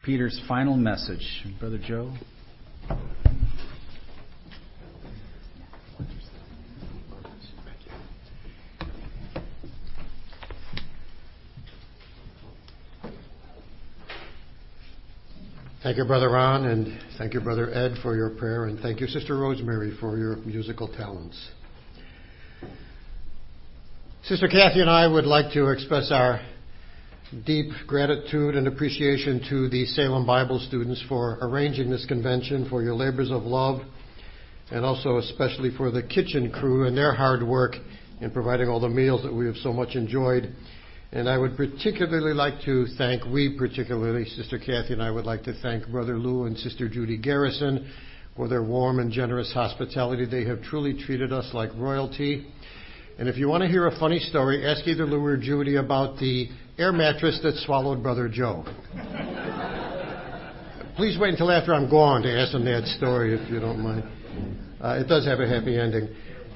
Peter's final message. Brother Joe. Thank you, Brother Ron, and thank you, Brother Ed, for your prayer, and thank you, Sister Rosemary, for your musical talents. Sister Kathy and I would like to express our deep gratitude and appreciation to the Salem Bible students for arranging this convention, for your labors of love, and also especially for the kitchen crew and their hard work in providing all the meals that we have so much enjoyed. And I would particularly like to thank, Sister Kathy and I would like to thank Brother Lou and Sister Judy Garrison for their warm and generous hospitality. They have truly treated us like royalty. And if you want to hear a funny story, ask either Lou or Judy about the air mattress that swallowed Brother Joe. Please wait until after I'm gone to ask them that story, if you don't mind. It does have a happy ending.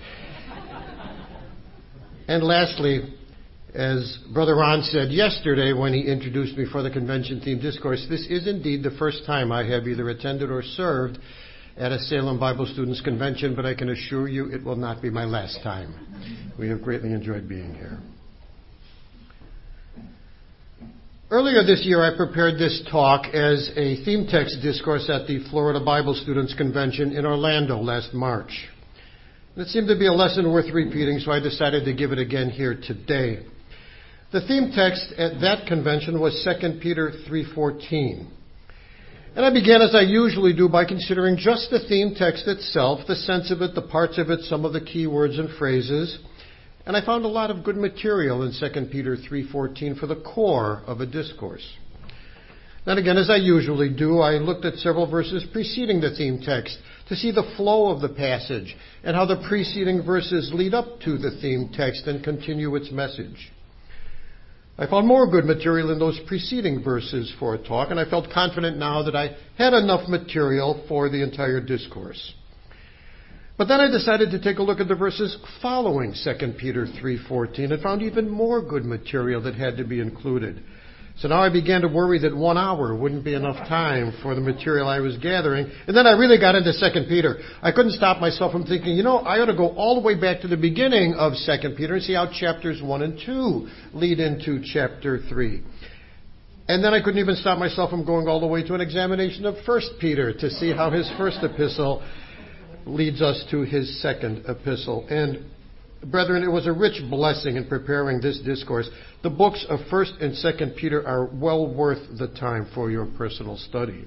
And lastly, as Brother Ron said yesterday when he introduced me for the convention-themed discourse, this is indeed the first time I have either attended or served at a Salem Bible Students Convention, but I can assure you it will not be my last time. We have greatly enjoyed being here. Earlier this year, I prepared this talk as a theme text discourse at the Florida Bible Students Convention in Orlando last March. It seemed to be a lesson worth repeating, so I decided to give it again here today. The theme text at that convention was 2 Peter 3:14. And I began, as I usually do, by considering just the theme text itself, the sense of it, the parts of it, some of the key words and phrases. And I found a lot of good material in 2 Peter 3:14 for the core of a discourse. Then again, as I usually do, I looked at several verses preceding the theme text to see the flow of the passage and how the preceding verses lead up to the theme text and continue its message. I found more good material in those preceding verses for a talk, and I felt confident now that I had enough material for the entire discourse. But then I decided to take a look at the verses following 2 Peter 3:14 and found even more good material that had to be included. So now I began to worry that 1 hour wouldn't be enough time for the material I was gathering. And then I really got into 2 Peter. I couldn't stop myself from thinking, I ought to go all the way back to the beginning of 2 Peter and see how chapters 1 and 2 lead into chapter 3. And then I couldn't even stop myself from going all the way to an examination of 1 Peter to see how his first epistle leads us to his second epistle. And brethren, it was a rich blessing in preparing this discourse. The books of 1 and 2 Peter are well worth the time for your personal study.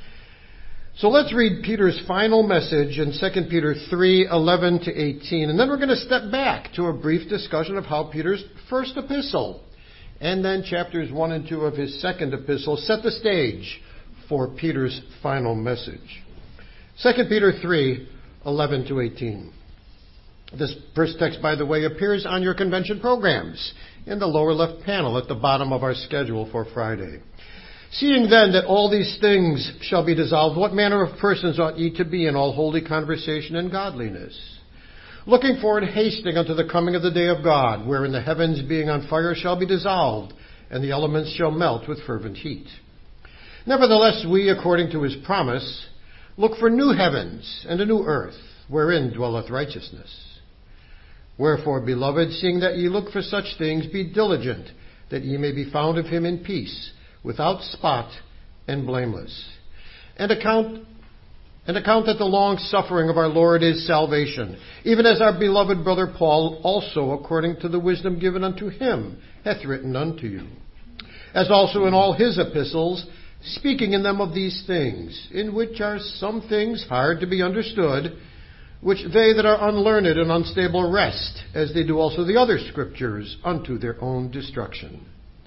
So let's read Peter's final message in 2 Peter 3:11 to 18. And then we're going to step back to a brief discussion of how Peter's first epistle and then chapters 1 and 2 of his second epistle set the stage for Peter's final message. 2 Peter 3:11 to 18. This first text, by the way, appears on your convention programs in the lower left panel at the bottom of our schedule for Friday. Seeing then that all these things shall be dissolved, what manner of persons ought ye to be in all holy conversation and godliness? Looking forward, hasting unto the coming of the day of God, wherein the heavens being on fire shall be dissolved, and the elements shall melt with fervent heat. Nevertheless, we, according to his promise, look for new heavens and a new earth, wherein dwelleth righteousness. Wherefore, beloved, seeing that ye look for such things, be diligent, that ye may be found of him in peace, without spot and blameless. And account that the long suffering of our Lord is salvation, even as our beloved brother Paul also, according to the wisdom given unto him, hath written unto you. As also in all his epistles, speaking in them of these things, in which are some things hard to be understood, which they that are unlearned and unstable wrest, as they do also the other scriptures, unto their own destruction.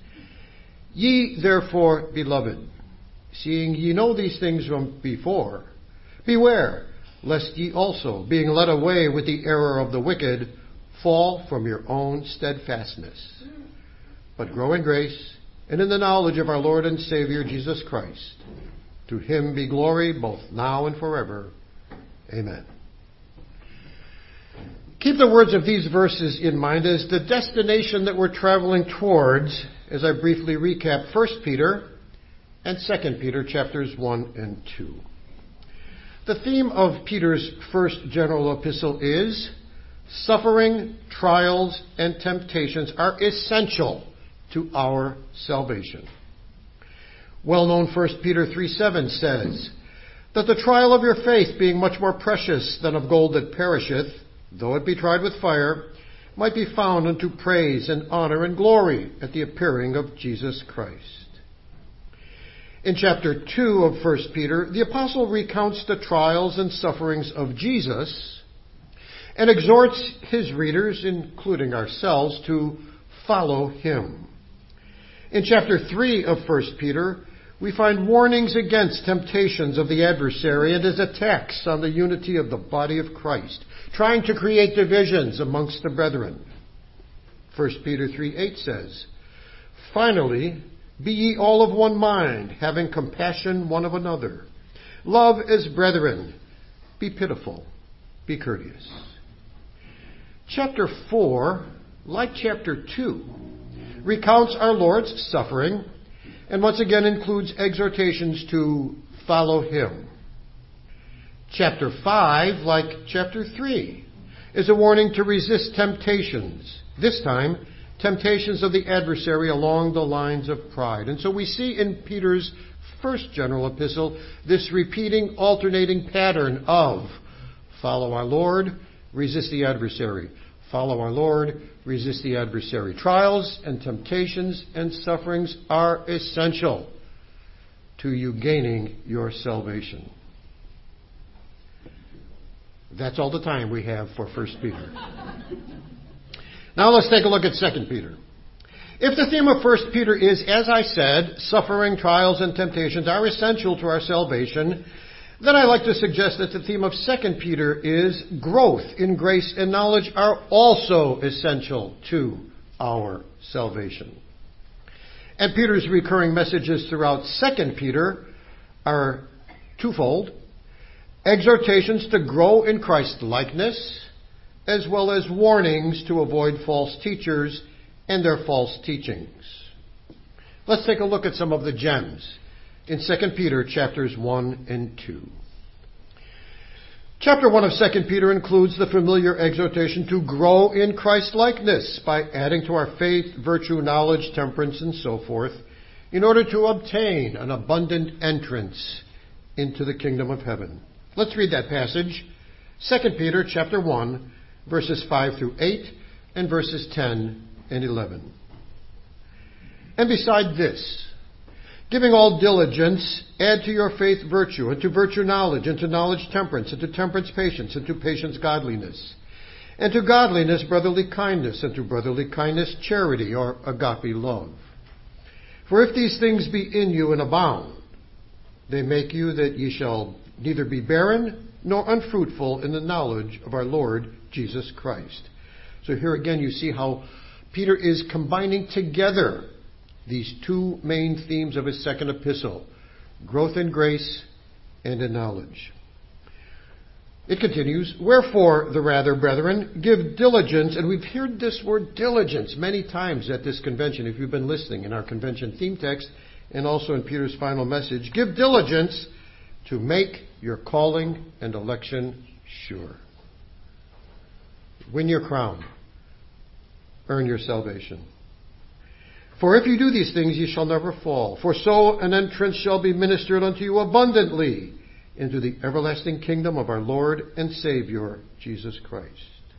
Ye therefore, beloved, seeing ye know these things from before, beware, lest ye also, being led away with the error of the wicked, fall from your own steadfastness. But grow in grace, and in the knowledge of our Lord and Savior Jesus Christ. To him be glory both now and forever. Amen. Keep the words of these verses in mind as the destination that we're traveling towards, as I briefly recap 1 Peter and 2 Peter chapters 1 and 2. The theme of Peter's first general epistle is suffering, trials, and temptations are essential to our salvation. Well-known 1 Peter 3:7 says, that the trial of your faith, being much more precious than of gold that perisheth, though it be tried with fire, might be found unto praise and honor and glory at the appearing of Jesus Christ. In chapter 2 of 1 Peter, the apostle recounts the trials and sufferings of Jesus and exhorts his readers, including ourselves, to follow him. In chapter 3 of 1 Peter, we find warnings against temptations of the adversary and his attacks on the unity of the body of Christ, trying to create divisions amongst the brethren. 1 Peter 3:8 says, finally, be ye all of one mind, having compassion one of another. Love as brethren. Be pitiful. Be courteous. Chapter 4, like chapter 2, recounts our Lord's suffering and once again includes exhortations to follow him. Chapter 5, like chapter 3, is a warning to resist temptations. This time, temptations of the adversary along the lines of pride. And so we see in Peter's first general epistle this repeating, alternating pattern of follow our Lord, resist the adversary. Follow our Lord, resist the adversary. Trials and temptations and sufferings are essential to you gaining your salvation. That's all the time we have for 1 Peter. Now let's take a look at 2 Peter. If the theme of 1 Peter is, as I said, suffering, trials, and temptations are essential to our salvation, then I'd like to suggest that the theme of 2 Peter is growth in grace and knowledge are also essential to our salvation. And Peter's recurring messages throughout 2 Peter are twofold: exhortations to grow in Christ's likeness, as well as warnings to avoid false teachers and their false teachings. Let's take a look at some of the gems in 2 Peter chapters 1 and 2. Chapter 1 of 2 Peter includes the familiar exhortation to grow in Christ likeness by adding to our faith, virtue, knowledge, temperance, and so forth, in order to obtain an abundant entrance into the kingdom of heaven. Let's read that passage, 2 Peter chapter 1, verses 5 through 8, and verses 10 and 11. And beside this, giving all diligence, add to your faith virtue, and to virtue knowledge, and to knowledge temperance, and to temperance patience, and to patience godliness, and to godliness brotherly kindness, and to brotherly kindness charity, or agape love. For if these things be in you and abound, they make you that ye shall neither be barren nor unfruitful in the knowledge of our Lord Jesus Christ. So here again you see how Peter is combining together these two main themes of his second epistle: growth in grace and in knowledge. It continues, wherefore the rather, brethren, give diligence, and we've heard this word diligence many times at this convention, if you've been listening in our convention theme text and also in Peter's final message. Give diligence to make your calling and election sure. Win your crown. Earn your salvation. For if you do these things, ye shall never fall. For so an entrance shall be ministered unto you abundantly into the everlasting kingdom of our Lord and Savior, Jesus Christ.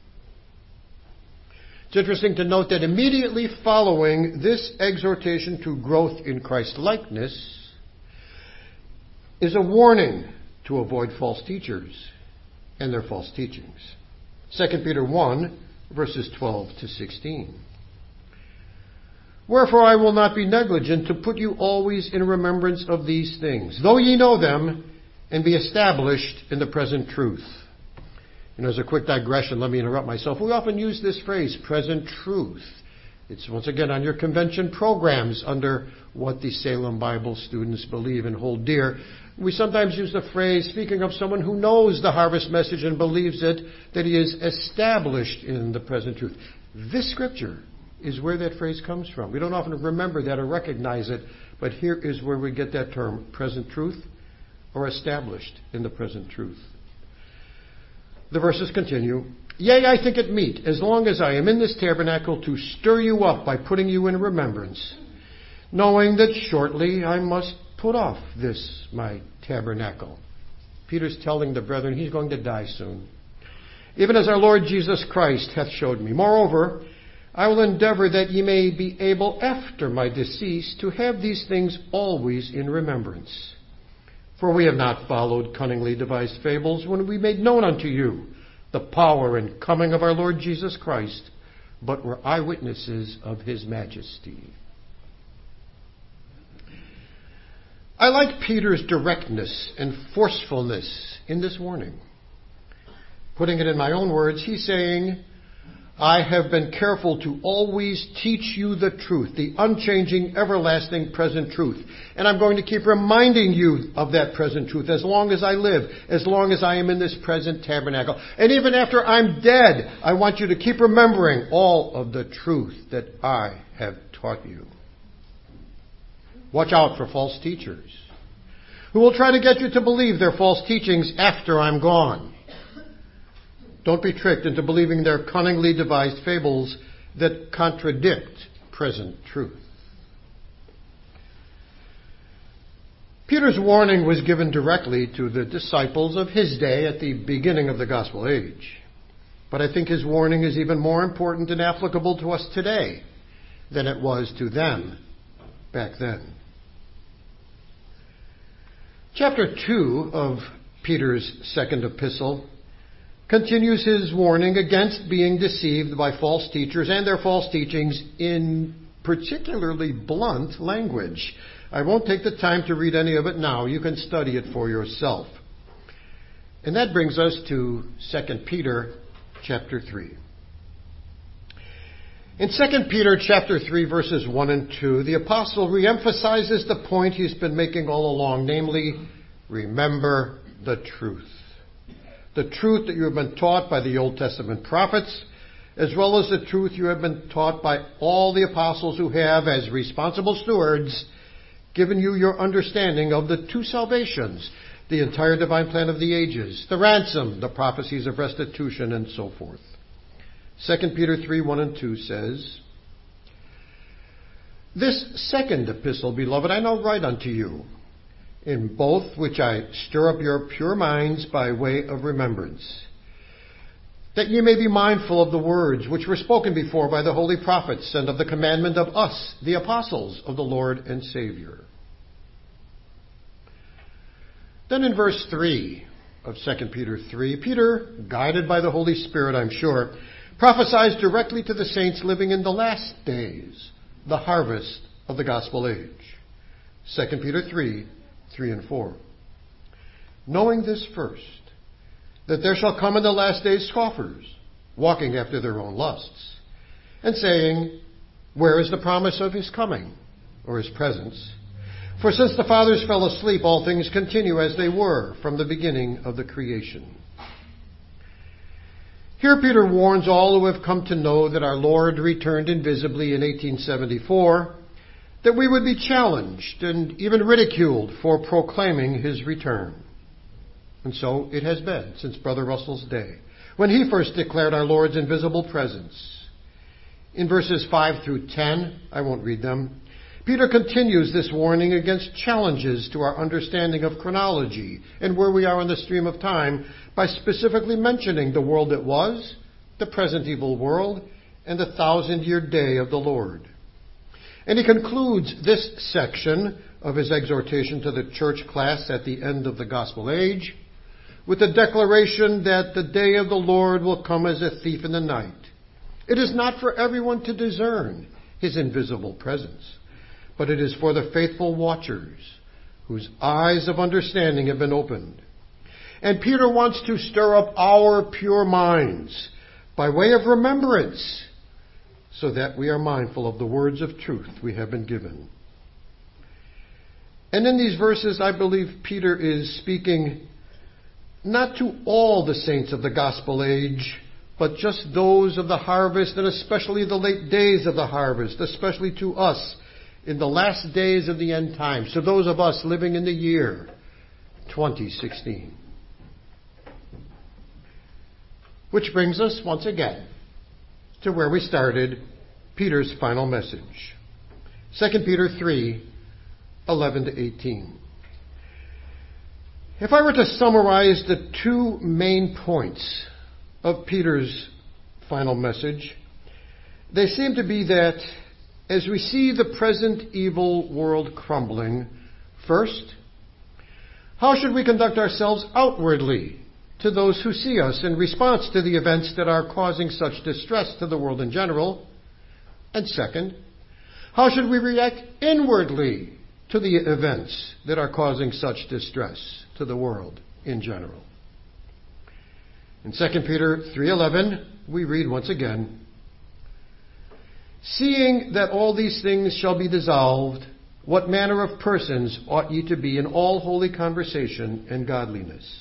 It's interesting to note that immediately following this exhortation to growth in Christ likeness is a warning to avoid false teachers and their false teachings. 2 Peter 1, verses 12 to 16. Wherefore I will not be negligent to put you always in remembrance of these things, though ye know them, and be established in the present truth. And as a quick digression, let me interrupt myself. We often use this phrase, present truth. It's once again on your convention programs under what the Salem Bible students believe and hold dear. We sometimes use the phrase, speaking of someone who knows the harvest message and believes it, that he is established in the present truth. This scripture is where that phrase comes from. We don't often remember that or recognize it, But here is where we get that term, present truth, or established in the present truth. The verses continue. Yea, I think it meet, as long as I am in this tabernacle, to stir you up by putting you in remembrance, knowing that shortly I must put off this my tabernacle. Peter's telling the brethren he's going to die soon, even as our Lord Jesus Christ hath showed me. Moreover, I will endeavor that ye may be able after my decease to have these things always in remembrance. For we have not followed cunningly devised fables when we made known unto you the power and coming of our Lord Jesus Christ, but were eyewitnesses of his majesty. I like Peter's directness and forcefulness in this warning. Putting it in my own words, he's saying, I have been careful to always teach you the truth, the unchanging, everlasting, present truth. And I'm going to keep reminding you of that present truth as long as I live, as long as I am in this present tabernacle. And even after I'm dead, I want you to keep remembering all of the truth that I have taught you. Watch out for false teachers who will try to get you to believe their false teachings after I'm gone. Don't be tricked into believing their cunningly devised fables that contradict present truth. Peter's warning was given directly to the disciples of his day at the beginning of the gospel age. But I think his warning is even more important and applicable to us today than it was to them back then. Chapter 2 of Peter's second epistle continues his warning against being deceived by false teachers and their false teachings in particularly blunt language. I won't take the time to read any of it now. You can study it for yourself. And that brings us to 2 Peter chapter 3. In 2 Peter chapter 3 verses 1 and 2, the apostle reemphasizes the point he's been making all along, namely, remember the truth. The truth that you have been taught by the Old Testament prophets, as well as the truth you have been taught by all the apostles who have, as responsible stewards, given you your understanding of the two salvations, the entire divine plan of the ages, the ransom, the prophecies of restitution, and so forth. 2 Peter 3, 1 and 2 says, This second epistle, beloved, I now write unto you, in both which I stir up your pure minds by way of remembrance, that ye may be mindful of the words which were spoken before by the holy prophets, and of the commandment of us, the apostles of the Lord and Savior. Then in verse 3 of 2 Peter 3, Peter, guided by the Holy Spirit, I'm sure, prophesies directly to the saints living in the last days, the harvest of the gospel age. 2 Peter 3, 3 and 4. Knowing this first, that there shall come in the last days scoffers, walking after their own lusts, and saying, Where is the promise of his coming, or his presence? For since the fathers fell asleep, all things continue as they were from the beginning of the creation. Here Peter warns all who have come to know that our Lord returned invisibly in 1874, that we would be challenged and even ridiculed for proclaiming his return. And so it has been since Brother Russell's day, when he first declared our Lord's invisible presence. In verses 5 through 10, I won't read them, Peter continues this warning against challenges to our understanding of chronology and where we are in the stream of time by specifically mentioning the world that was, the present evil world, and the 1,000-year day of the Lord. And he concludes this section of his exhortation to the church class at the end of the gospel age with the declaration that the day of the Lord will come as a thief in the night. It is not for everyone to discern his invisible presence, but it is for the faithful watchers whose eyes of understanding have been opened. And Peter wants to stir up our pure minds by way of remembrance, so that we are mindful of the words of truth we have been given. And in these verses, I believe Peter is speaking not to all the saints of the gospel age, but just those of the harvest, and especially the late days of the harvest, especially to us in the last days of the end times, to those of us living in the year 2016. Which brings us once again to where we started, Peter's final message. 2 Peter 3:11 to 18. If I were to summarize the two main points of Peter's final message, they seem to be that as we see the present evil world crumbling, first, how should we conduct ourselves outwardly to those who see us in response to the events that are causing such distress to the world in general? And second, how should we react inwardly to the events that are causing such distress to the world in general? In 2 Peter 3:11, we read once again, "Seeing that all these things shall be dissolved, what manner of persons ought ye to be in all holy conversation and godliness?"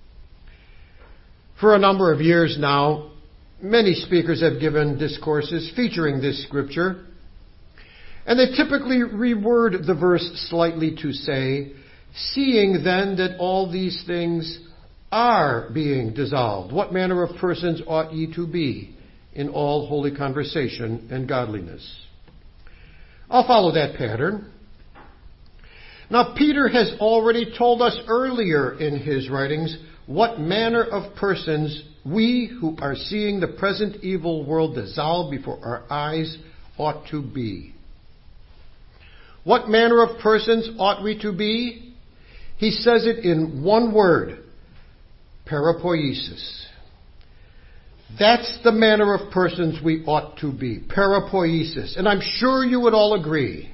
For a number of years now, many speakers have given discourses featuring this scripture, and they typically reword the verse slightly to say, "Seeing then that all these things are being dissolved, what manner of persons ought ye to be in all holy conversation and godliness?" I'll follow that pattern. Now, Peter has already told us earlier in his writings what manner of persons we who are seeing the present evil world dissolve before our eyes ought to be. What manner of persons ought we to be? He says it in one word, parapoiesis. That's the manner of persons we ought to be, parapoiesis. And I'm sure you would all agree.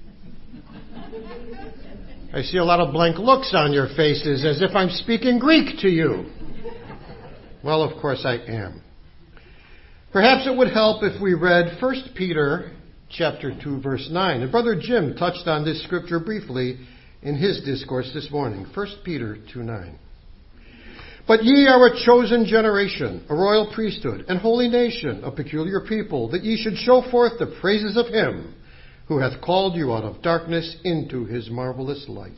I see a lot of blank looks on your faces as if I'm speaking Greek to you. Well, of course I am. Perhaps it would help if we read 1 Peter chapter 2, verse 9. And Brother Jim touched on this scripture briefly in his discourse this morning. 1 Peter 2:9. "But ye are a chosen generation, a royal priesthood, and holy nation, a peculiar people, that ye should show forth the praises of him who hath called you out of darkness into his marvelous light."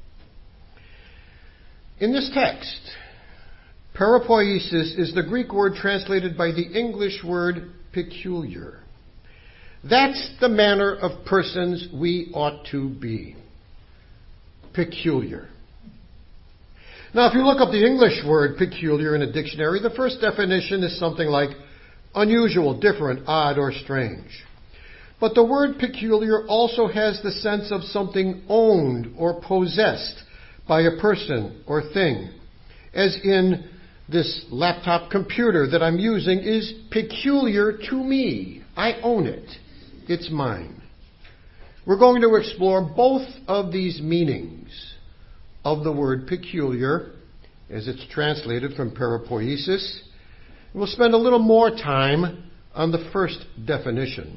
In this text, parapoiesis is the Greek word translated by the English word peculiar. That's the manner of persons we ought to be. Peculiar. Now, if you look up the English word peculiar in a dictionary, the first definition is something like unusual, different, odd, or strange. But the word peculiar also has the sense of something owned or possessed by a person or thing. As in, this laptop computer that I'm using is peculiar to me. I own it. It's mine. We're going to explore both of these meanings of the word peculiar as it's translated from parapoiesis. We'll spend a little more time on the first definition.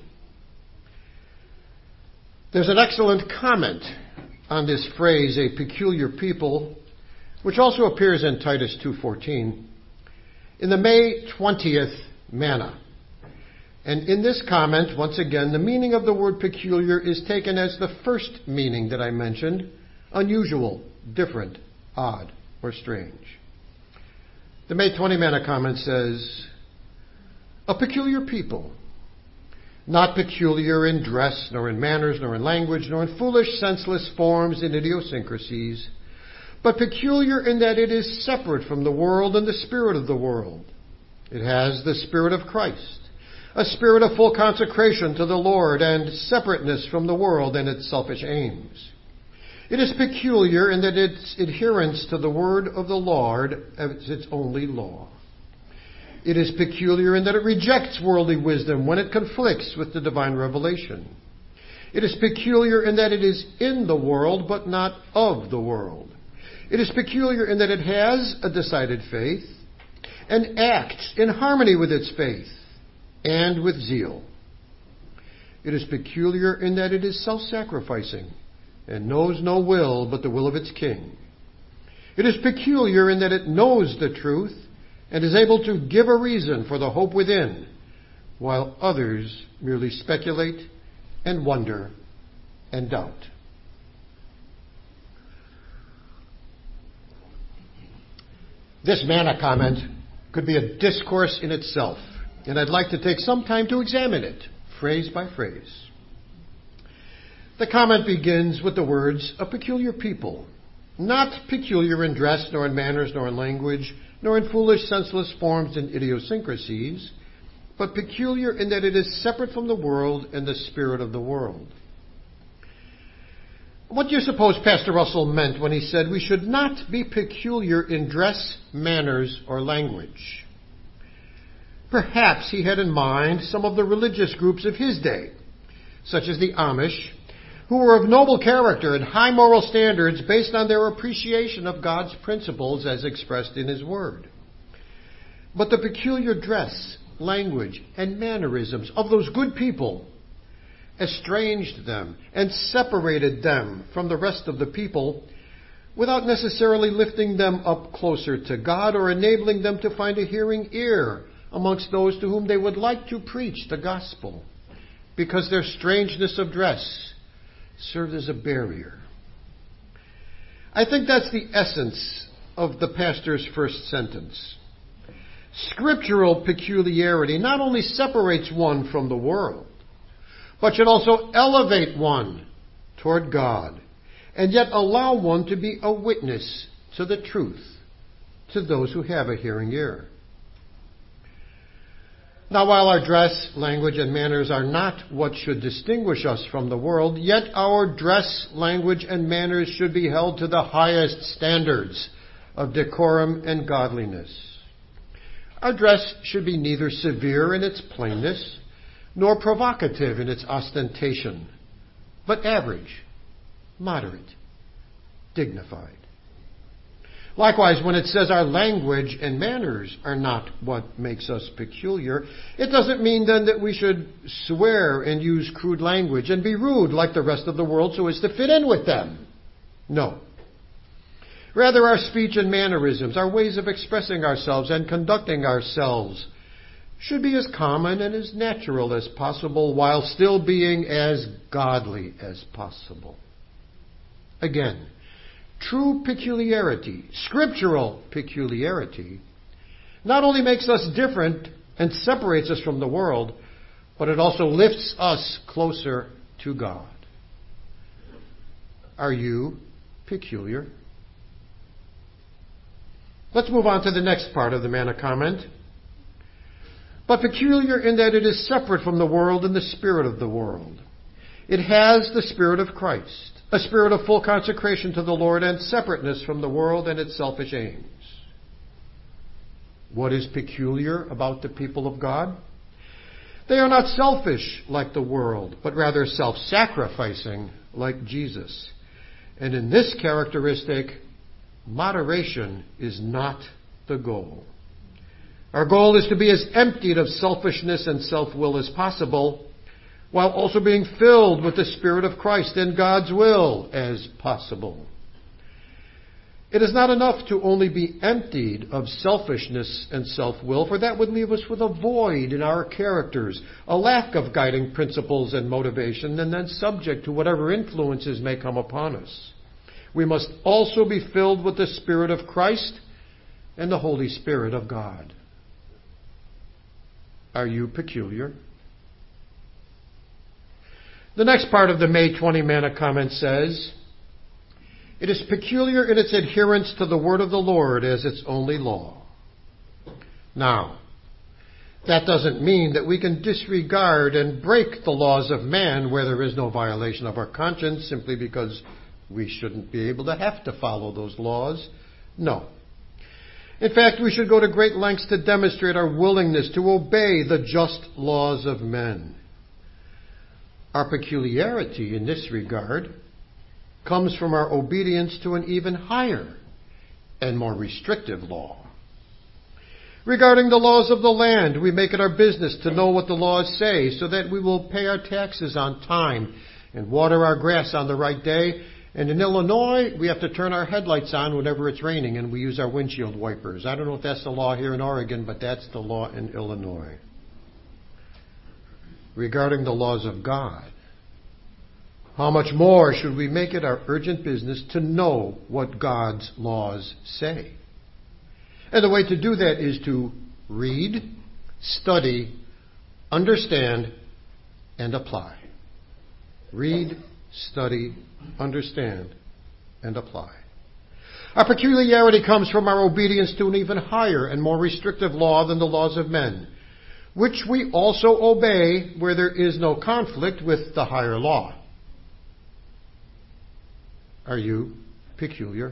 There's an excellent comment on this phrase, a peculiar people, which also appears in Titus 2:14, in the May 20th Manna. And in this comment, once again, the meaning of the word peculiar is taken as the first meaning that I mentioned, unusual, different, odd, or strange. The May 20 Manna comment says, "A peculiar people, not peculiar in dress, nor in manners, nor in language, nor in foolish, senseless forms and idiosyncrasies, but peculiar in that it is separate from the world and the spirit of the world. It has the Spirit of Christ, a spirit of full consecration to the Lord and separateness from the world and its selfish aims. It is peculiar in that its adherence to the word of the Lord as its only law. It is peculiar in that it rejects worldly wisdom when it conflicts with the divine revelation. It is peculiar in that it is in the world but not of the world. It is peculiar in that it has a decided faith and acts in harmony with its faith and with zeal. It is peculiar in that it is self-sacrificing and knows no will but the will of its king. It is peculiar in that it knows the truth and is able to give a reason for the hope within, while others merely speculate and wonder and doubt. This manna comment could be a discourse in itself, and I'd like to take some time to examine it, phrase by phrase. The comment begins with the words, a peculiar people, not peculiar in dress, nor in manners, nor in language, nor in foolish, senseless forms and idiosyncrasies, but peculiar in that it is separate from the world and the spirit of the world. What do you suppose Pastor Russell meant when he said we should not be peculiar in dress, manners, or language? Perhaps he had in mind some of the religious groups of his day, such as the Amish, who were of noble character and high moral standards based on their appreciation of God's principles as expressed in His Word. But the peculiar dress, language, and mannerisms of those good people estranged them and separated them from the rest of the people without necessarily lifting them up closer to God or enabling them to find a hearing ear amongst those to whom they would like to preach the gospel, because their strangeness of dress served as a barrier. I think that's the essence of the pastor's first sentence. Scriptural peculiarity not only separates one from the world, but should also elevate one toward God, and yet allow one to be a witness to the truth to those who have a hearing ear. Now, while our dress, language, and manners are not what should distinguish us from the world, yet our dress, language, and manners should be held to the highest standards of decorum and godliness. Our dress should be neither severe in its plainness, nor provocative in its ostentation, but average, moderate, dignified. Likewise, when it says our language and manners are not what makes us peculiar, it doesn't mean then that we should swear and use crude language and be rude like the rest of the world so as to fit in with them. No. Rather, our speech and mannerisms, our ways of expressing ourselves and conducting ourselves, should be as common and as natural as possible while still being as godly as possible. Again, true peculiarity, scriptural peculiarity, not only makes us different and separates us from the world, but it also lifts us closer to God. Are you peculiar? Let's move on to the next part of the manna comment. But peculiar in that it is separate from the world and the spirit of the world. It has the Spirit of Christ, a spirit of full consecration to the Lord and separateness from the world and its selfish aims. What is peculiar about the people of God? They are not selfish like the world, but rather self-sacrificing like Jesus. And in this characteristic, moderation is not the goal. Our goal is to be as emptied of selfishness and self-will as possible, while also being filled with the Spirit of Christ and God's will as possible. It is not enough to only be emptied of selfishness and self-will, for that would leave us with a void in our characters, a lack of guiding principles and motivation, and then subject to whatever influences may come upon us. We must also be filled with the Spirit of Christ and the Holy Spirit of God. Are you peculiar? The next part of the May 20 manna comment says, it is peculiar in its adherence to the word of the Lord as its only law. Now, that doesn't mean that we can disregard and break the laws of man where there is no violation of our conscience simply because we shouldn't be able to have to follow those laws. No. In fact, we should go to great lengths to demonstrate our willingness to obey the just laws of men. Our peculiarity in this regard comes from our obedience to an even higher and more restrictive law. Regarding the laws of the land, we make it our business to know what the laws say so that we will pay our taxes on time and water our grass on the right day. And in Illinois, we have to turn our headlights on whenever it's raining and we use our windshield wipers. I don't know if that's the law here in Oregon, but that's the law in Illinois. Regarding the laws of God, How much more should we make it our urgent business to know what God's laws say? And the way to do that is to read, study, understand, and apply. Read, study, understand, and apply. Our peculiarity comes from our obedience to an even higher and more restrictive law than the laws of men, which we also obey where there is no conflict with the higher law. Are you peculiar?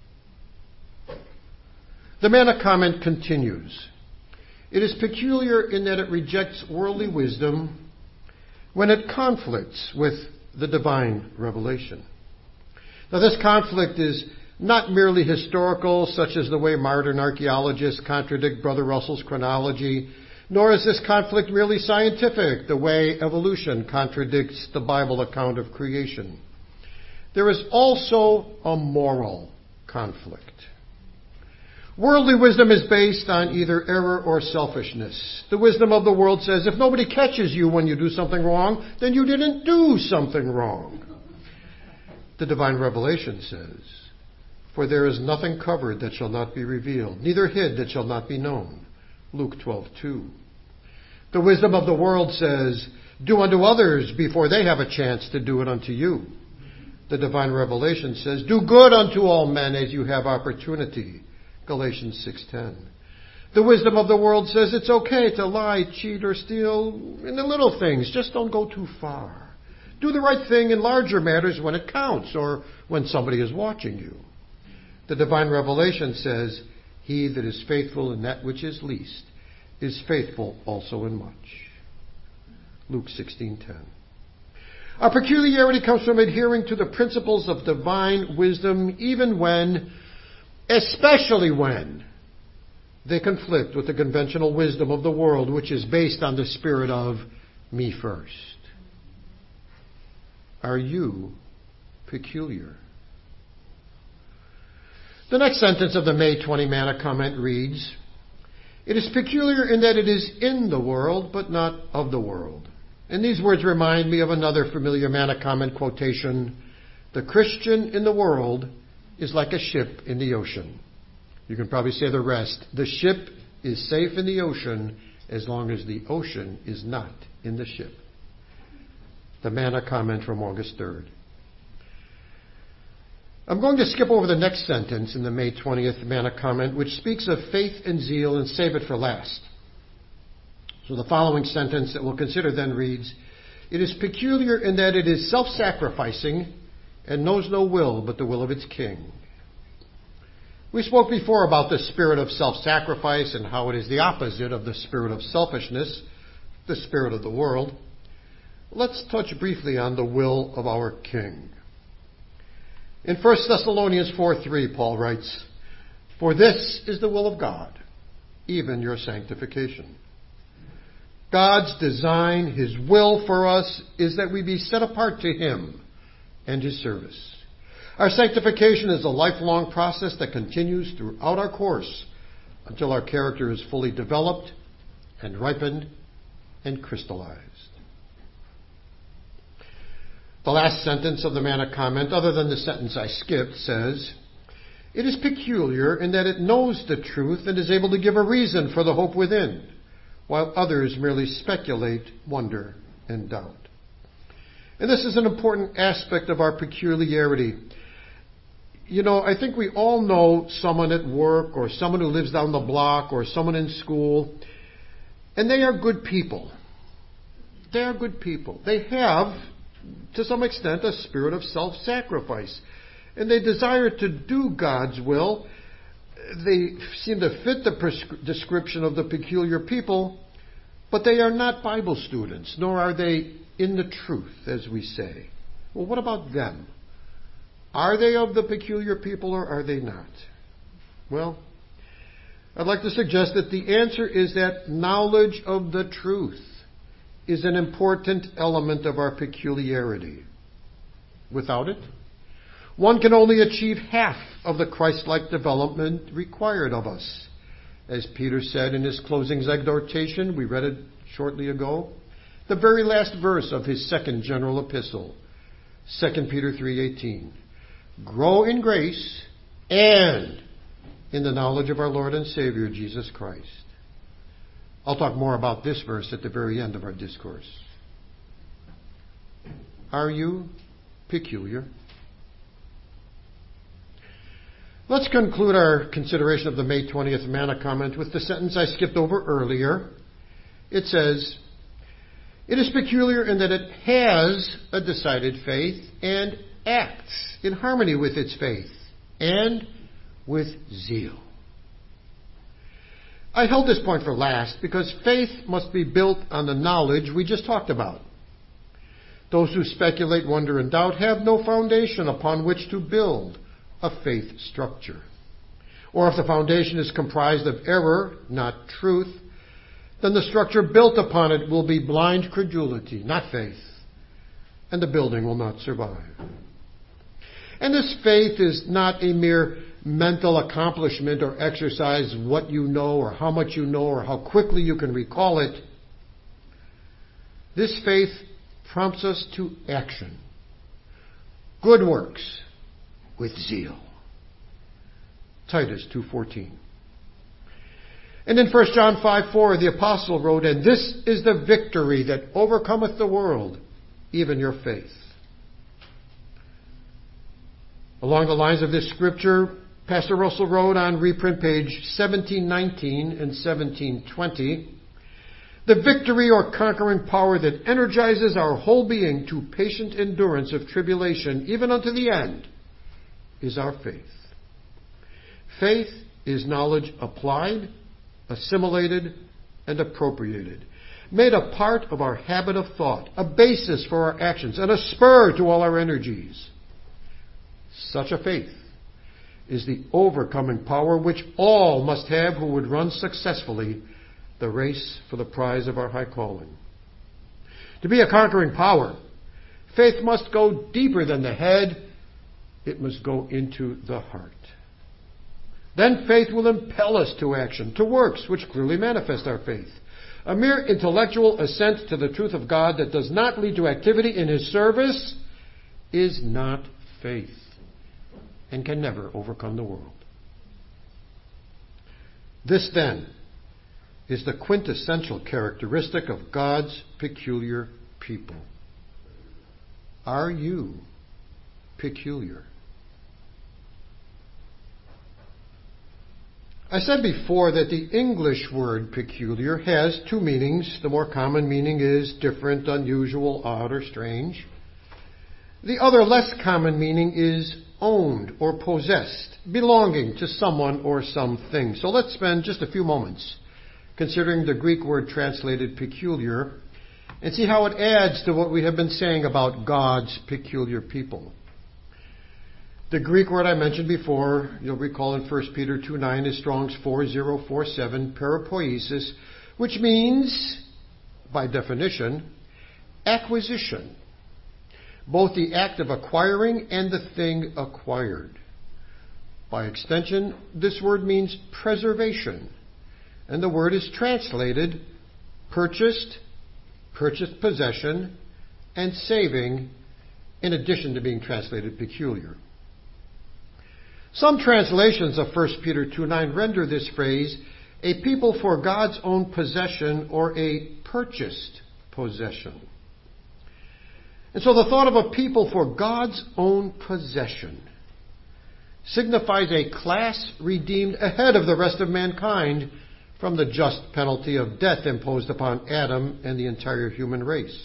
The Manna comment continues. It is peculiar in that it rejects worldly wisdom when it conflicts with the divine revelation. Now, this conflict is not merely historical, such as the way modern archaeologists contradict Brother Russell's chronology, nor is this conflict merely scientific, the way evolution contradicts the Bible account of creation. There is also a moral conflict. Worldly wisdom is based on either error or selfishness. The wisdom of the world says, if nobody catches you when you do something wrong, then you didn't do something wrong. The divine revelation says, for there is nothing covered that shall not be revealed, neither hid that shall not be known. Luke 12:2. The wisdom of the world says, do unto others before they have a chance to do it unto you. The divine revelation says, do good unto all men as you have opportunity. Galatians 6:10. The wisdom of the world says it's okay to lie, cheat, or steal in the little things. Just don't go too far. Do the right thing in larger matters when it counts or when somebody is watching you. The divine revelation says, he that is faithful in that which is least is faithful also in much. Luke 16:10. Our peculiarity comes from adhering to the principles of divine wisdom even when, especially when, they conflict with the conventional wisdom of the world, which is based on the spirit of me first. Are you peculiar? The next sentence of the May 20 Manna comment reads, it is peculiar in that it is in the world, but not of the world. And these words remind me of another familiar Manna comment quotation. The Christian in the world is like a ship in the ocean. You can probably say the rest. The ship is safe in the ocean as long as the ocean is not in the ship. The Manna comment from August 3rd. I'm going to skip over the next sentence in the May 20th Manna comment, which speaks of faith and zeal, and save it for last. So the following sentence that we'll consider then reads, it is peculiar in that it is self-sacrificing and knows no will but the will of its king. We spoke before about the spirit of self-sacrifice and how it is the opposite of the spirit of selfishness, the spirit of the world. Let's touch briefly on the will of our king. In 1 Thessalonians 4:3, Paul writes, for this is the will of God, even your sanctification. God's design, his will for us, is that we be set apart to him and his service. Our sanctification is a lifelong process that continues throughout our course until our character is fully developed and ripened and crystallized. The last sentence of the Manna comment, other than the sentence I skipped, says, it is peculiar in that it knows the truth and is able to give a reason for the hope within, while others merely speculate, wonder, and doubt. And this is an important aspect of our peculiarity. You know, I think we all know someone at work or someone who lives down the block or someone in school, and they are good people. They are good people. They have, to some extent, a spirit of self-sacrifice. And they desire to do God's will. They seem to fit the description of the peculiar people, but they are not Bible students, nor are they in the truth, as we say. Well, what about them? Are they of the peculiar people or are they not? Well, I'd like to suggest that the answer is that knowledge of the truth is an important element of our peculiarity. Without it, one can only achieve half of the Christ-like development required of us. As Peter said in his closing exhortation, we read it shortly ago, the very last verse of his second general epistle. 2 Peter 3:18. Grow in grace and in the knowledge of our Lord and Savior, Jesus Christ. I'll talk more about this verse at the very end of our discourse. Are you peculiar? Let's conclude our consideration of the May 20th manna comment with the sentence I skipped over earlier. It says, "It is peculiar in that it has a decided faith and acts in harmony with its faith and with zeal." I held this point for last because faith must be built on the knowledge we just talked about. Those who speculate, wonder, and doubt have no foundation upon which to build a faith structure. Or if the foundation is comprised of error, not truth, then the structure built upon it will be blind credulity, not faith, and the building will not survive. And this faith is not a mere mental accomplishment or exercise, what you know or how much you know or how quickly you can recall it. This faith prompts us to action. Good works with zeal. Titus 2:14. And in 1 John 5:4, the apostle wrote, "And this is the victory that overcometh the world, even your faith." Along the lines of this scripture, Pastor Russell wrote on reprint page 1719 and 1720, "The victory or conquering power that energizes our whole being to patient endurance of tribulation, even unto the end, is our faith." Faith is knowledge applied, assimilated, and appropriated, made a part of our habit of thought, a basis for our actions, and a spur to all our energies. Such a faith is the overcoming power which all must have who would run successfully the race for the prize of our high calling. To be a conquering power, faith must go deeper than the head. It must go into the heart. Then faith will impel us to action, to works which clearly manifest our faith. A mere intellectual assent to the truth of God that does not lead to activity in His service is not faith and can never overcome the world. This, then, is the quintessential characteristic of God's peculiar people. Are you peculiar? I said before that the English word peculiar has two meanings. The more common meaning is different, unusual, odd, or strange. The other less common meaning is owned or possessed, belonging to someone or something. So let's spend just a few moments considering the Greek word translated peculiar and see how it adds to what we have been saying about God's peculiar people. The Greek word I mentioned before, you'll recall in 1 Peter 2:9 is Strong's 4047, parapoiesis, which means, by definition, acquisition. Both the act of acquiring and the thing acquired. By extension, this word means preservation. And the word is translated purchased, purchased possession, and saving, in addition to being translated peculiar. Some translations of 1 Peter 2:9 render this phrase a people for God's own possession or a purchased possession. And so the thought of a people for God's own possession signifies a class redeemed ahead of the rest of mankind from the just penalty of death imposed upon Adam and the entire human race.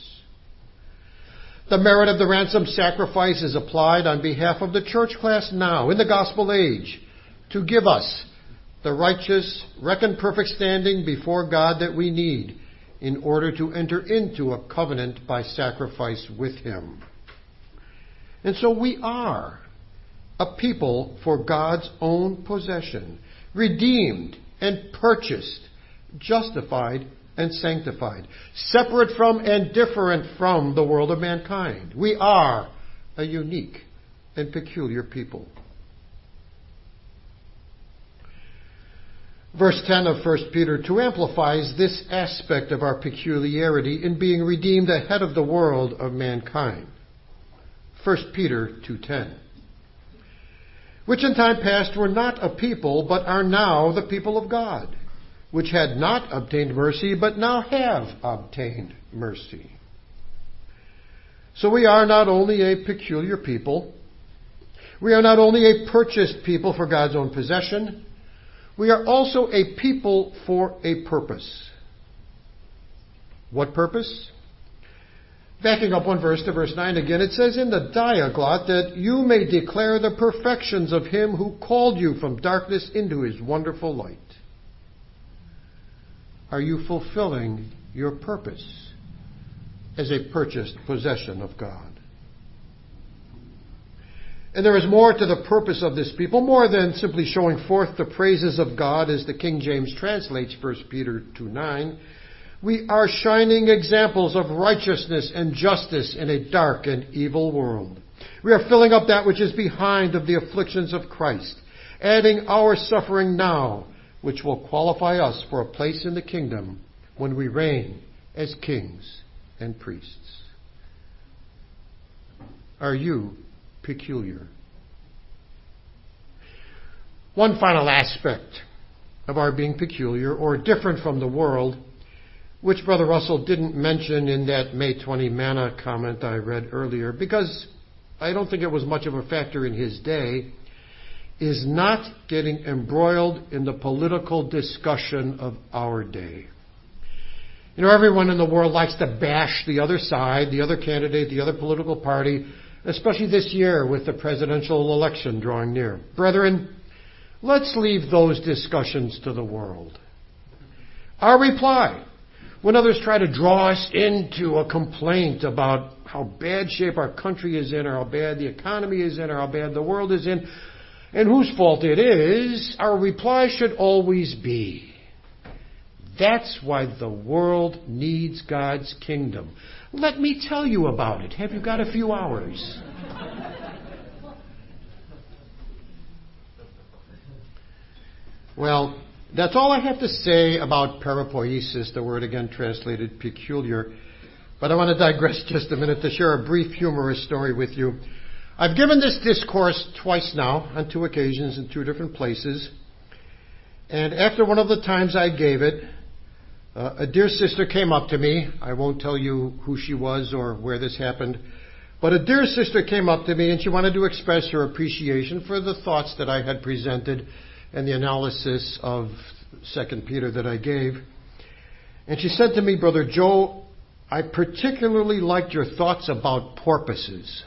The merit of the ransom sacrifice is applied on behalf of the church class now, in the gospel age, to give us the righteous, reckoned perfect standing before God that we need in order to enter into a covenant by sacrifice with Him. And so we are a people for God's own possession, redeemed and purchased, justified and sanctified, separate from and different from the world of mankind. We are a unique and peculiar people. Verse 10 of 1 Peter 2 amplifies this aspect of our peculiarity in being redeemed ahead of the world of mankind. 1 Peter 2:10. Which in time past were not a people, but are now the people of God, which had not obtained mercy, but now have obtained mercy. So we are not only a peculiar people, we are not only a purchased people for God's own possession, we are also a people for a purpose. What purpose? Backing up one verse to verse 9 again, it says in the Diaglott that you may declare the perfections of him who called you from darkness into his wonderful light. Are you fulfilling your purpose as a purchased possession of God? And there is more to the purpose of this people, more than simply showing forth the praises of God as the King James translates 1 Peter 2:9. We are shining examples of righteousness and justice in a dark and evil world. We are filling up that which is behind of the afflictions of Christ, adding our suffering now, which will qualify us for a place in the kingdom when we reign as kings and priests. Are you peculiar? One final aspect of our being peculiar or different from the world, which Brother Russell didn't mention in that May 20 manna comment I read earlier, because I don't think it was much of a factor in his day, is not getting embroiled in the political discussion of our day. You know, everyone in the world likes to bash the other side, the other candidate, the other political party, especially this year with the presidential election drawing near. Brethren, let's leave those discussions to the world. Our reply, when others try to draw us into a complaint about how bad shape our country is in, or how bad the economy is in, or how bad the world is in, and whose fault it is, our reply should always be, that's why the world needs God's kingdom. Let me tell you about it. Have you got a few hours? Well, that's all I have to say about parapoiesis, the word again translated peculiar. But I want to digress just a minute to share a brief humorous story with you. I've given this discourse twice now, on 2 occasions in 2 different places. And after one of the times I gave it, a dear sister came up to me. I won't tell you who she was or where this happened. But a dear sister came up to me and she wanted to express her appreciation for the thoughts that I had presented and the analysis of 2 Peter that I gave. And she said to me, Brother Joe, I particularly liked your thoughts about porpoises.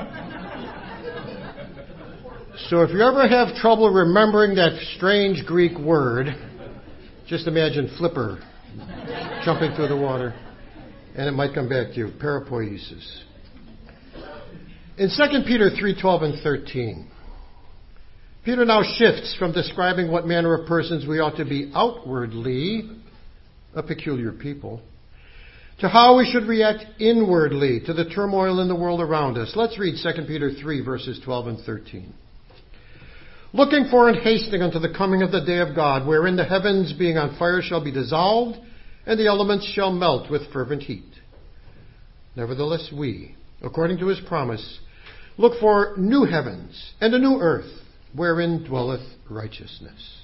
So if you ever have trouble remembering that strange Greek word, just imagine flipper jumping through the water, and it might come back to you. Parapoiesis. In 2 Peter 3:12 and 13, Peter now shifts from describing what manner of persons we ought to be outwardly, a peculiar people, to how we should react inwardly to the turmoil in the world around us. Let's read 2 Peter 3, verses 12 and 13. Looking for and hasting unto the coming of the day of God, wherein the heavens being on fire shall be dissolved, and the elements shall melt with fervent heat. Nevertheless we, according to his promise, look for new heavens and a new earth, wherein dwelleth righteousness.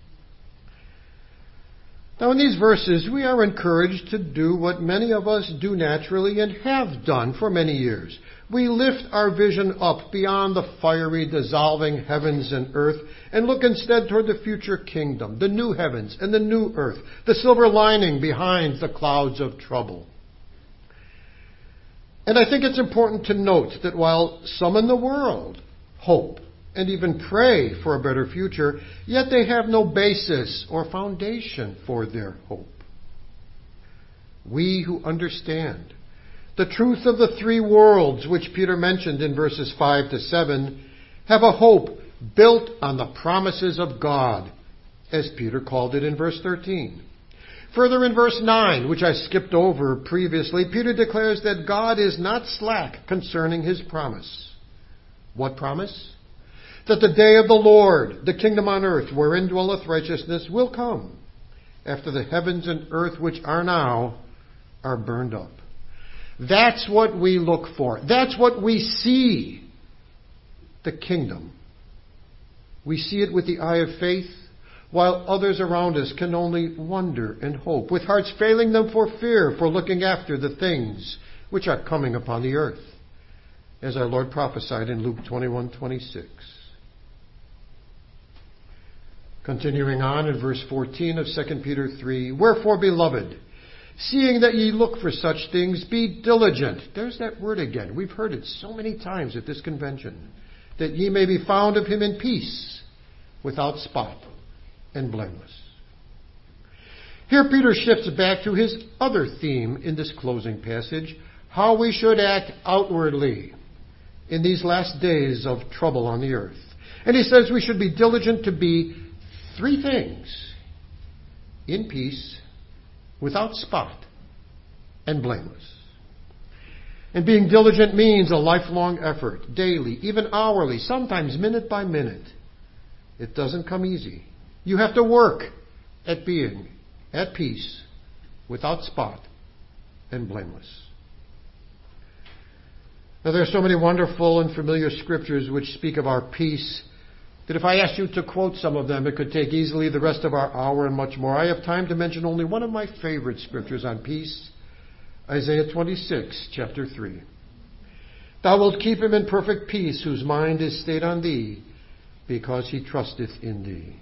Now in these verses we are encouraged to do what many of us do naturally and have done for many years. We lift our vision up beyond the fiery, dissolving heavens and earth and look instead toward the future kingdom, the new heavens and the new earth, the silver lining behind the clouds of trouble. And I think it's important to note that while some in the world hope and even pray for a better future, yet they have no basis or foundation for their hope. We who understand the truth of the 3 worlds which Peter mentioned in verses 5 to 7 have a hope built on the promises of God, as Peter called it in verse 13. Further in verse 9, which I skipped over previously, Peter declares that God is not slack concerning his promise. What promise? That the day of the Lord, the kingdom on earth, wherein dwelleth righteousness, will come, after the heavens and earth which are now are burned up. That's what we look for. That's what we see. The kingdom. We see it with the eye of faith, while others around us can only wonder and hope, with hearts failing them for fear, for looking after the things which are coming upon the earth, as our Lord prophesied in Luke 21:26. Continuing on in verse 14 of 2 Peter 3, "Wherefore, beloved, seeing that ye look for such things, be diligent." There's that word again. We've heard it so many times at this convention. "That ye may be found of him in peace, without spot, and blameless." Here Peter shifts back to his other theme in this closing passage, how we should act outwardly in these last days of trouble on the earth. And he says we should be diligent to be three things: in peace, without spot, and blameless. And being diligent means a lifelong effort, daily, even hourly, sometimes minute by minute. It doesn't come easy. You have to work at being at peace, without spot, and blameless. Now, there are so many wonderful and familiar scriptures which speak of our peace that if I asked you to quote some of them, it could take easily the rest of our hour and much more. I have time to mention only one of my favorite scriptures on peace, Isaiah 26, chapter 3. "Thou wilt keep him in perfect peace, whose mind is stayed on thee, because he trusteth in thee."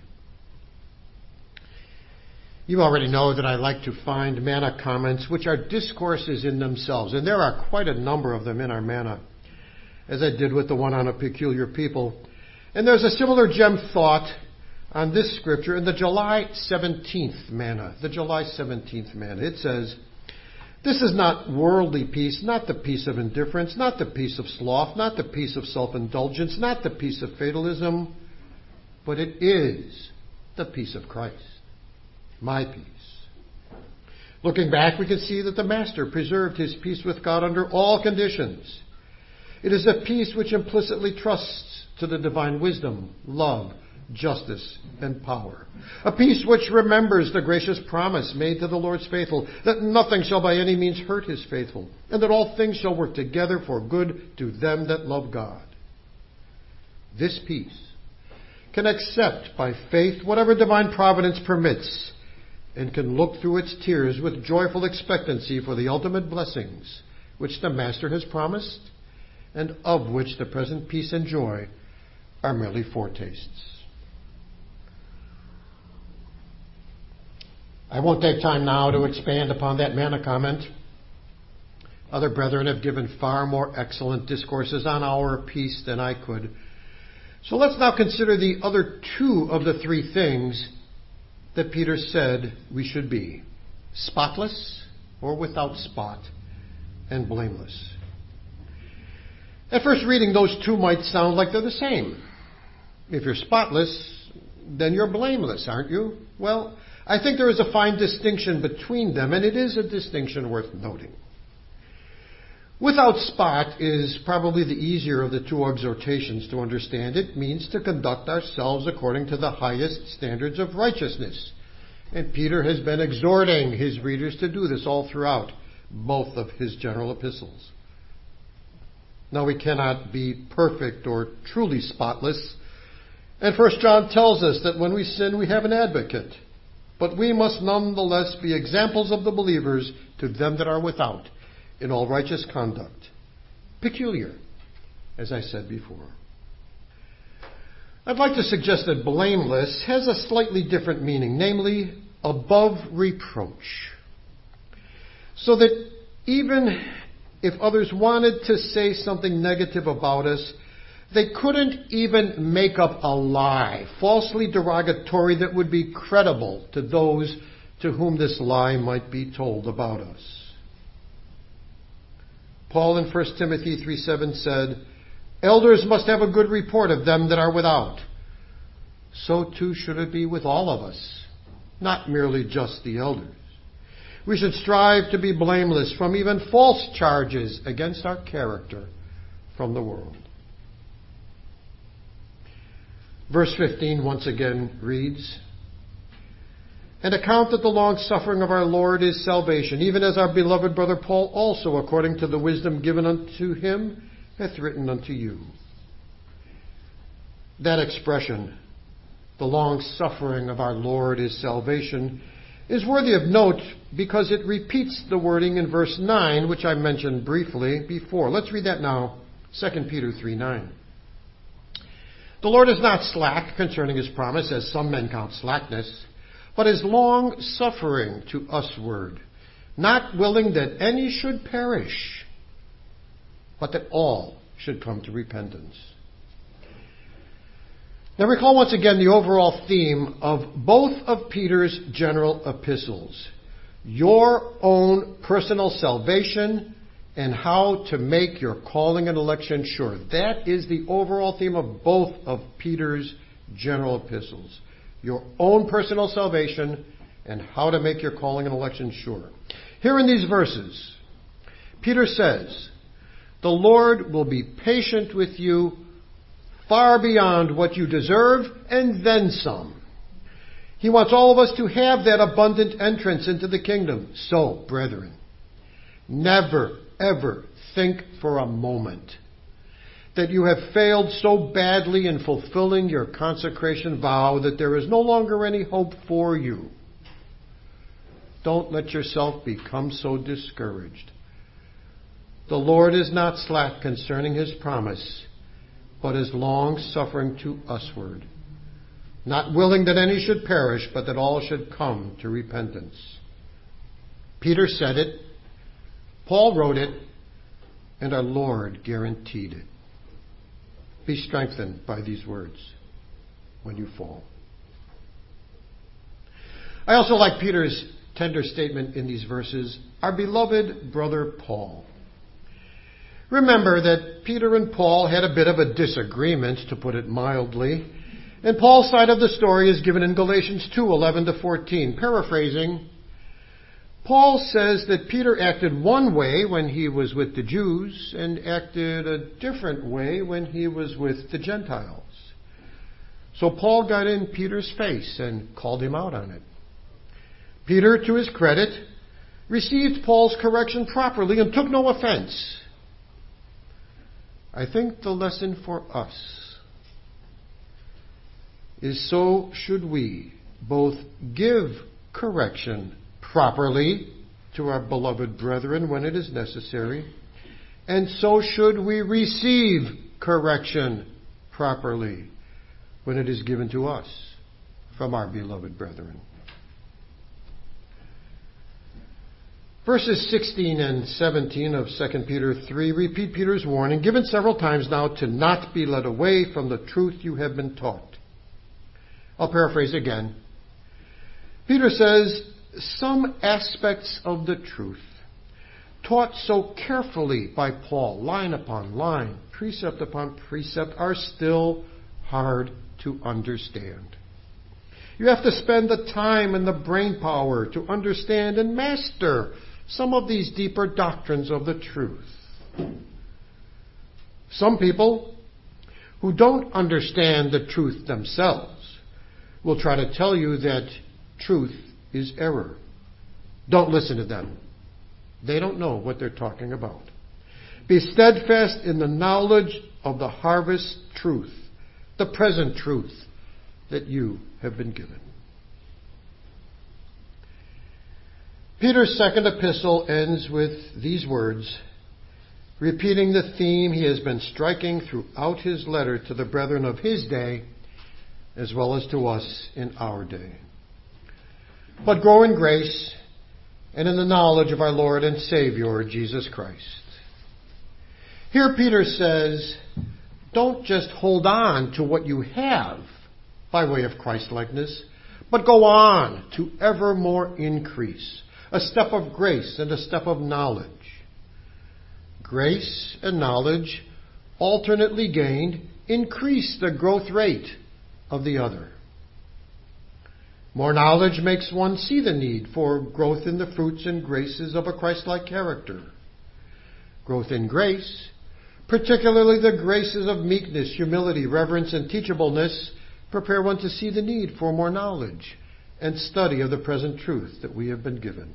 You already know that I like to find manna comments which are discourses in themselves, and there are quite a number of them in our manna, as I did with the one on a peculiar people. And there's a similar gem thought on this scripture in the July 17th manna. The July 17th manna. It says, "This is not worldly peace, not the peace of indifference, not the peace of sloth, not the peace of self-indulgence, not the peace of fatalism, but it is the peace of Christ, my peace." Looking back, we can see that the Master preserved his peace with God under all conditions. It is a peace which implicitly trusts to the divine wisdom, love, justice, and power. A peace which remembers the gracious promise made to the Lord's faithful, that nothing shall by any means hurt his faithful, and that all things shall work together for good to them that love God. This peace can accept by faith whatever divine providence permits, and can look through its tears with joyful expectancy for the ultimate blessings which the Master has promised, and of which the present peace and joy are merely foretastes. I won't take time now to expand upon that manna comment. Other brethren have given far more excellent discourses on our peace than I could. So let's now consider the other two of the three things that Peter said we should be: spotless or without spot, and blameless. At first reading, those two might sound like they're the same. If you're spotless, then you're blameless, aren't you? Well, I think there is a fine distinction between them, and it is a distinction worth noting. Without spot is probably the easier of the two exhortations to understand. It means to conduct ourselves according to the highest standards of righteousness. And Peter has been exhorting his readers to do this all throughout both of his general epistles. Now, we cannot be perfect or truly spotless. And 1 John tells us that when we sin, we have an advocate. But we must nonetheless be examples of the believers to them that are without in all righteous conduct. Peculiar, as I said before. I'd like to suggest that blameless has a slightly different meaning, namely above reproach. So that even if others wanted to say something negative about us, they couldn't even make up a lie, falsely derogatory, that would be credible to those to whom this lie might be told about us. Paul in 1 Timothy 3:7 said, "Elders must have a good report of them that are without. So too should it be with all of us, not merely just the elders. We should strive to be blameless from even false charges against our character from the world." Verse 15 once again reads, and account that the long suffering of our Lord is salvation, even as our beloved brother Paul also, according to the wisdom given unto him, hath written unto you. That expression, the long suffering of our Lord is salvation, is worthy of note because it repeats the wording in verse 9, which I mentioned briefly before. Let's read that now, 2 Peter 3:9. The Lord is not slack concerning his promise, as some men count slackness, but is long suffering to usward, not willing that any should perish, but that all should come to repentance. Now recall once again the overall theme of both of Peter's general epistles: your own personal salvation and how to make your calling and election sure. That is the overall theme of both of Peter's general epistles: your own personal salvation and how to make your calling and election sure. Here in these verses, Peter says, the Lord will be patient with you far beyond what you deserve, and then some. He wants all of us to have that abundant entrance into the kingdom. So, brethren, never, ever think for a moment that you have failed so badly in fulfilling your consecration vow that there is no longer any hope for you. Don't let yourself become so discouraged. The Lord is not slack concerning his promise, but is long suffering to usward, not willing that any should perish, but that all should come to repentance. Peter said it, Paul wrote it, and our Lord guaranteed it. Be strengthened by these words when you fall. I also like Peter's tender statement in these verses, our beloved brother Paul. Remember that Peter and Paul had a bit of a disagreement, to put it mildly, and Paul's side of the story is given in Galatians 2:11-14. Paraphrasing, Paul says that Peter acted one way when he was with the Jews and acted a different way when he was with the Gentiles. So Paul got in Peter's face and called him out on it. Peter, to his credit, received Paul's correction properly and took no offense. I think the lesson for us is, so should we both give correction properly to our beloved brethren when it is necessary, and so should we receive correction properly when it is given to us from our beloved brethren. Verses 16 and 17 of 2 Peter 3 repeat Peter's warning, given several times now, to not be led away from the truth you have been taught. I'll paraphrase again. Peter says, some aspects of the truth, taught so carefully by Paul, line upon line, precept upon precept, are still hard to understand. You have to spend the time and the brain power to understand and master some of these deeper doctrines of the truth. Some people who don't understand the truth themselves will try to tell you that truth is error. Don't listen to them. They don't know what they're talking about. Be steadfast in the knowledge of the harvest truth, the present truth that you have been given. Peter's second epistle ends with these words, repeating the theme he has been striking throughout his letter to the brethren of his day, as well as to us in our day. But grow in grace and in the knowledge of our Lord and Savior, Jesus Christ. Here Peter says, don't just hold on to what you have by way of Christ-likeness, but go on to ever more increase. A step of grace and a step of knowledge. Grace and knowledge, alternately gained, increase the growth rate of the other. More knowledge makes one see the need for growth in the fruits and graces of a Christ-like character. Growth in grace, particularly the graces of meekness, humility, reverence, and teachableness, prepare one to see the need for more knowledge and study of the present truth that we have been given.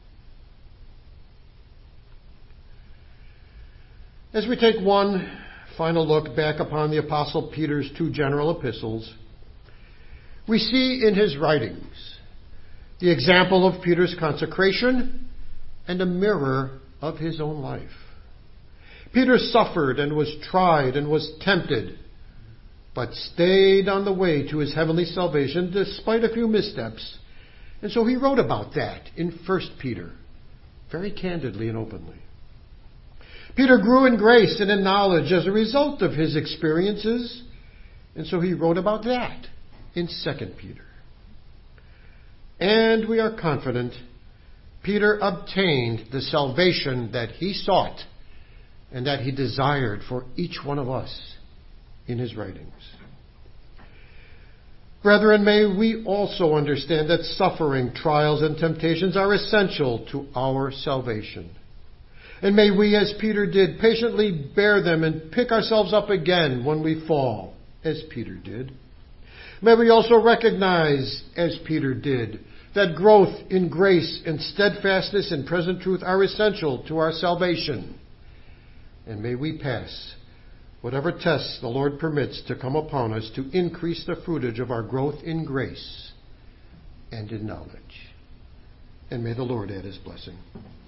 As we take one final look back upon the Apostle Peter's two general epistles, we see in his writings the example of Peter's consecration and a mirror of his own life. Peter suffered and was tried and was tempted, but stayed on the way to his heavenly salvation despite a few missteps. And so he wrote about that in 1 Peter, very candidly and openly. Peter grew in grace and in knowledge as a result of his experiences, and so he wrote about that in 2 Peter. And we are confident Peter obtained the salvation that he sought and that he desired for each one of us in his writings. Brethren, may we also understand that suffering, trials, and temptations are essential to our salvation. And may we, as Peter did, patiently bear them and pick ourselves up again when we fall, as Peter did. May we also recognize, as Peter did, that growth in grace and steadfastness in present truth are essential to our salvation. And may we pass whatever tests the Lord permits to come upon us to increase the fruitage of our growth in grace and in knowledge. And may the Lord add his blessing.